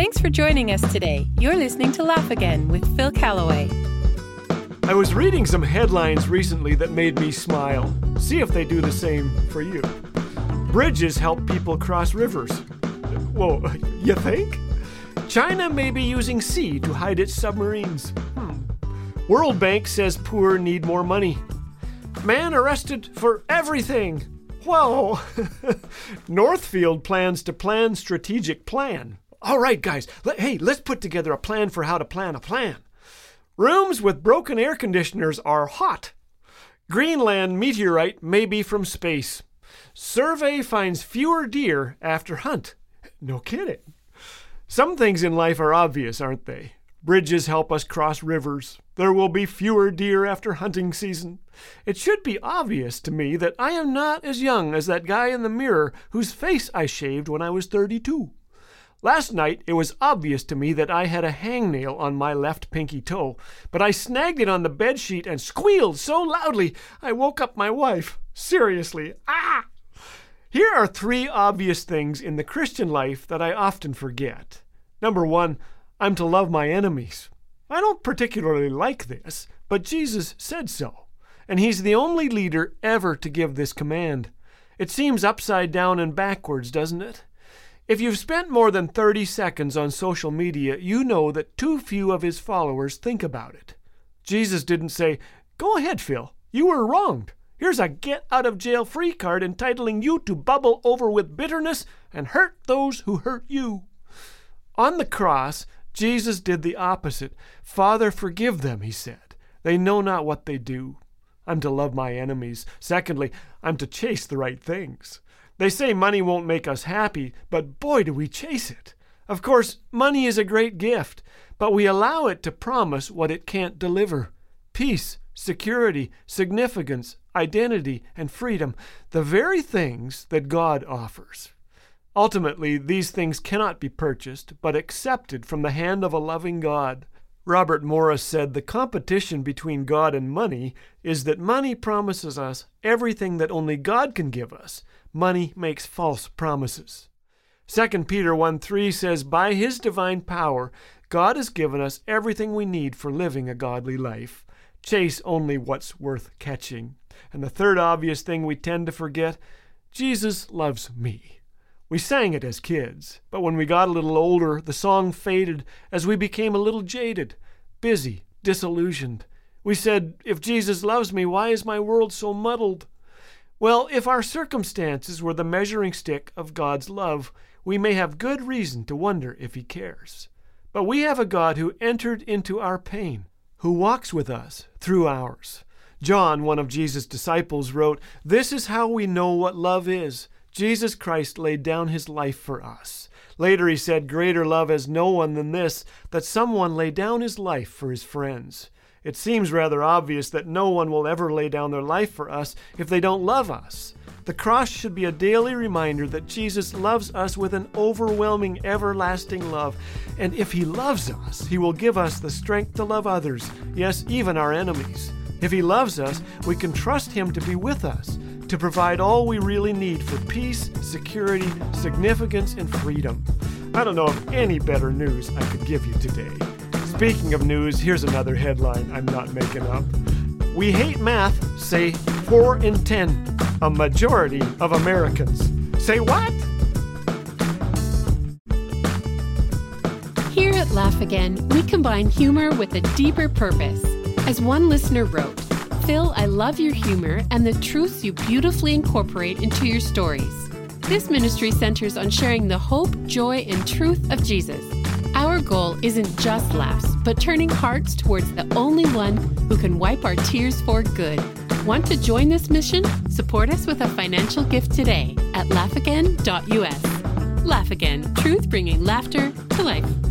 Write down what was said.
Thanks for joining us today. You're listening to Laugh Again with Phil Callaway. I was reading some headlines recently that made me smile. See if they do the same for you. Bridges help people cross rivers. Whoa, you think? China may be using sea to hide its submarines. World Bank says poor need more money. Man arrested for everything. Whoa. Northfield plans to plan strategic plan. All right, guys. Let's put together a plan for how to plan a plan. Rooms with broken air conditioners are hot. Greenland meteorite may be from space. Survey finds fewer deer after hunt. No kidding. Some things in life are obvious, aren't they? Bridges help us cross rivers. There will be fewer deer after hunting season. It should be obvious to me that I am not as young as that guy in the mirror whose face I shaved when I was 32. Last night, it was obvious to me that I had a hangnail on my left pinky toe, but I snagged it on the bedsheet and squealed so loudly I woke up my wife. Seriously. Ah! Here are 3 obvious things in the Christian life that I often forget. Number 1, I'm to love my enemies. I don't particularly like this, but Jesus said so, and he's the only leader ever to give this command. It seems upside down and backwards, doesn't it? If you've spent more than 30 seconds on social media, you know that too few of his followers think about it. Jesus didn't say, "Go ahead, Phil, you were wronged. Here's a get-out-of-jail-free card entitling you to bubble over with bitterness and hurt those who hurt you." On the cross, Jesus did the opposite. "Father, forgive them," he said. "They know not what they do." I'm to love my enemies. Secondly, I'm to chase the right things. They say money won't make us happy, but boy, do we chase it. Of course, money is a great gift, but we allow it to promise what it can't deliver. Peace, security, significance, identity, and freedom, the very things that God offers. Ultimately, these things cannot be purchased, but accepted from the hand of a loving God. Robert Morris said the competition between God and money is that money promises us everything that only God can give us. Money makes false promises. 2 Peter 1:3 says, "By his divine power, God has given us everything we need for living a godly life. Chase only what's worth catching." And the third obvious thing we tend to forget, Jesus loves me. We sang it as kids, but when we got a little older, the song faded as we became a little jaded, busy, disillusioned. We said, if Jesus loves me, why is my world so muddled? Well, if our circumstances were the measuring stick of God's love, we may have good reason to wonder if he cares. But we have a God who entered into our pain, who walks with us through ours. John, one of Jesus' disciples, wrote, "This is how we know what love is. Jesus Christ laid down his life for us." Later he said, "Greater love has no one than this, that someone lay down his life for his friends." It seems rather obvious that no one will ever lay down their life for us if they don't love us. The cross should be a daily reminder that Jesus loves us with an overwhelming, everlasting love. And if he loves us, he will give us the strength to love others, yes, even our enemies. If he loves us, we can trust him to be with us, to provide all we really need for peace, security, significance, and freedom. I don't know of any better news I could give you today. Speaking of news, here's another headline I'm not making up. We hate math, say 4 in 10. A majority of Americans. Say what? Here at Laugh Again, we combine humor with a deeper purpose. As one listener wrote, "Phil, I love your humor and the truths you beautifully incorporate into your stories." This ministry centers on sharing the hope, joy, and truth of Jesus. Our goal isn't just laughs, but turning hearts towards the only one who can wipe our tears for good. Want to join this mission? Support us with a financial gift today at laughagain.us. Laugh Again, truth bringing laughter to life.